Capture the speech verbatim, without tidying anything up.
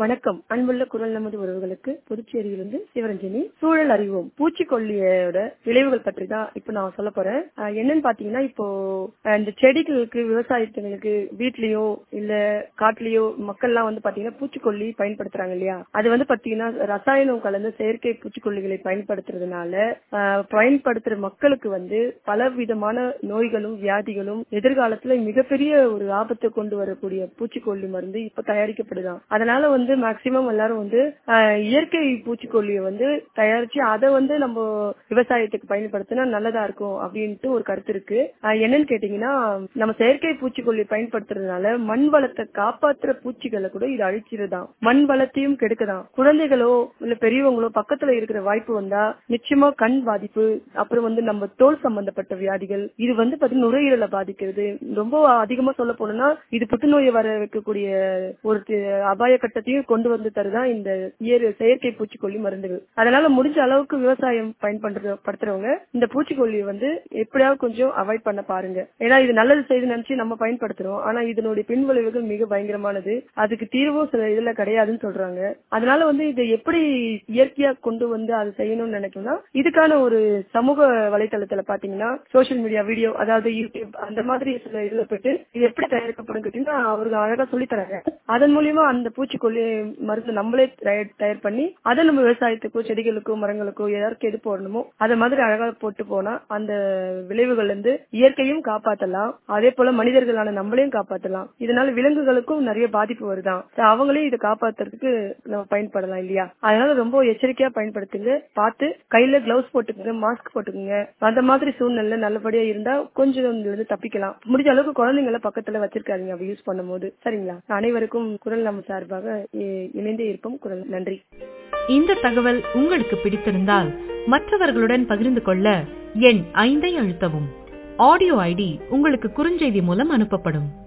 வணக்கம். அன்புள்ள குரல் நமது உறவுகளுக்கு புதுச்சேரியிலிருந்து சிவரஞ்சனி. சூழல் அறிவோம். பூச்சிக்கொல்லியோட விளைவுகள் பற்றி தான் இப்ப நான் சொல்ல போறேன். அஹ் என்னன்னு பாத்தீங்கன்னா, இப்போ அஹ் இந்த செடிகளுக்கு விவசாயத்துங்களுக்கு வீட்லயோ இல்ல காட்டுலயோ மக்கள் எல்லாம் வந்து பாத்தீங்கன்னா பூச்சிக்கொல்லி பயன்படுத்துறாங்க இல்லையா? அது வந்து பாத்தீங்கன்னா ரசாயனம் கலந்த செயற்கை பூச்சிக்கொல்லிகளை பயன்படுத்துறதுனால அஹ் பயன்படுத்துற மக்களுக்கு வந்து பல விதமான நோய்களும் வியாதிகளும் எதிர்காலத்துல மிகப்பெரிய ஒரு ஆபத்தை கொண்டு வரக்கூடிய பூச்சிக்கொல்லி மருந்து இப்ப தயாரிக்கப்படுதான். அதனால வந்து மேக்சிமம் எல்லாரும் வந்து இயற்கை பூச்சிக்கொல்லியை வந்து தயாரிச்சு அதை வந்து நம்ம விவசாயத்துக்கு பயன்படுத்தினா நல்லதா இருக்கும் அப்படின்ட்டு ஒரு கருத்து இருக்கு. என்னன்னு கேட்டீங்கன்னா, நம்ம செயற்கை பூச்சிக்கொல்லி பயன்படுத்துறதுனால மண் வளத்தை காப்பாற்றுற பூச்சிகளை கூட இது அழிச்சிருதான். மண் வளத்தையும் கெடுக்குதான். குழந்தைகளோ இல்ல பெரியவங்களோ பக்கத்துல இருக்கிற வாய்ப்பு வந்தா நிச்சயமா கண் பாதிப்பு, அப்புறம் வந்து நம்ம தோல் சம்பந்தப்பட்ட வியாதிகள், இது வந்து பாத்தீங்கன்னா நுரையீரலை பாதிக்கிறது. ரொம்ப அதிகமா சொல்ல போனோம்னா இது புற்றுநோயை வர வைக்கக்கூடிய ஒரு அபாய கட்டத்தையும் கொண்டு வந்து தருதான் இந்த செயற்கை பூச்சிக்கொல்லி மருந்துகள். அதனால முடிஞ்ச அளவுக்கு விவசாயம் பயன்படுத்துறவங்க இந்த பூச்சிக்கொல்லியை வந்து எப்படியாவது கொஞ்சம் அவாய்ட் பண்ண பாருங்க. ஏன்னா இது நல்லது செய்து நினைச்சு நம்ம பயன்படுத்துறோம். ஆனா இதனுடைய பின்விளைவுகள் மிக பயங்கரமானது. அதுக்கு தீர்வும் சில இதுல கிடையாதுன்னு சொல்றாங்க. அதனால வந்து இதை எப்படி இயற்கையா கொண்டு வந்து அது செய்யணும்னு நினைக்கணும்னா, இதுக்கான ஒரு சமூக வலைதளத்துல பாத்தீங்கன்னா சோசியல் மீடியா வீடியோ, அதாவது யூடியூப் அந்த மாதிரி சில இதுல போயிட்டு இது எப்படி தயாரிக்கப்படும் கேட்டீங்கன்னா அவருக்கு அழகா சொல்லி தராங்க. அதன் மூலியமா அந்த பூச்சிக்கொல்லி மருந்து நம்மளே தயார் பண்ணி அதை நம்ம விவசாயத்துக்கோ செடிகளுக்கோ மரங்களுக்கோ யாருக்கு எது போடணுமோ அதை மாதிரி அழகா போட்டு போனா அந்த விளைவுகள் இருந்து இயற்கையும் காப்பாற்றலாம், அதே போல மனிதர்களான நம்மளையும் காப்பாற்றலாம். இதனால விலங்குகளுக்கும் நிறைய பாதிப்பு வருதான். அவங்களையும் இதை காப்பாத்துறதுக்கு நம்ம பயன்படலாம் இல்லையா? அதனால ரொம்ப எச்சரிக்கையா பயன்படுத்துங்க. பார்த்து கையில கிளவுஸ் போட்டுக்கோங்க, மாஸ்க் போட்டுக்கோங்க. அந்த மாதிரி சூழ்நிலை நல்லபடியா இருந்தா கொஞ்சம் தப்பிக்கலாம். முடிஞ்ச அளவுக்கு குழந்தைங்களை பக்கத்துல வச்சிருக்காதீங்க அப்படி யூஸ் பண்ணும் போது. சரிங்களா? அனைவருக்கும் குரல் நம்ம சார்பாக இணைந்தே இருப்போம். குரல் நன்றி. இந்த தகவல் உங்களுக்கு பிடித்திருந்தால் மற்றவர்களுடன் பகிர்ந்து கொள்ள எண் ஐந்தை அழுத்தவும். ஆடியோ ஐடி உங்களுக்கு குறுஞ்செய்தி மூலம் அனுப்பப்படும்.